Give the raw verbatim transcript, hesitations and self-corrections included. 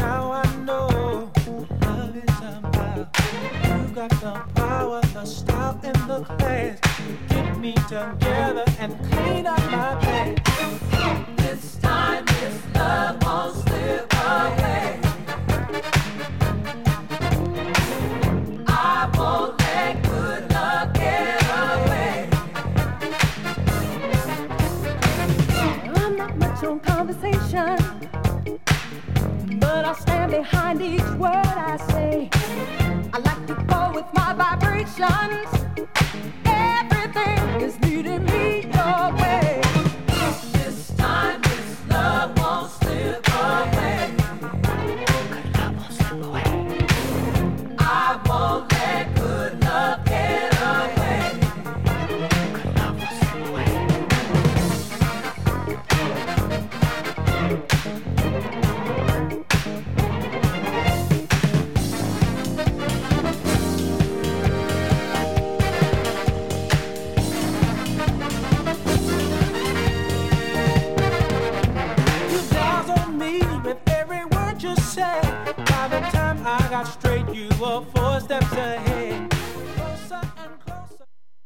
now I know what love is about. You got the power, the style, and the class to get me together and clean up my past. This time, this love won't slip away. I won't let good luck get away. I'm not much on conversation, but I'll stand behind each word I say. I like to go with my vibrations. Everything is leading me your way. This time, this love won't slip away. Good love won't slip away. I won't let good love get away. Good love won't slip away. By the time I got straight, you were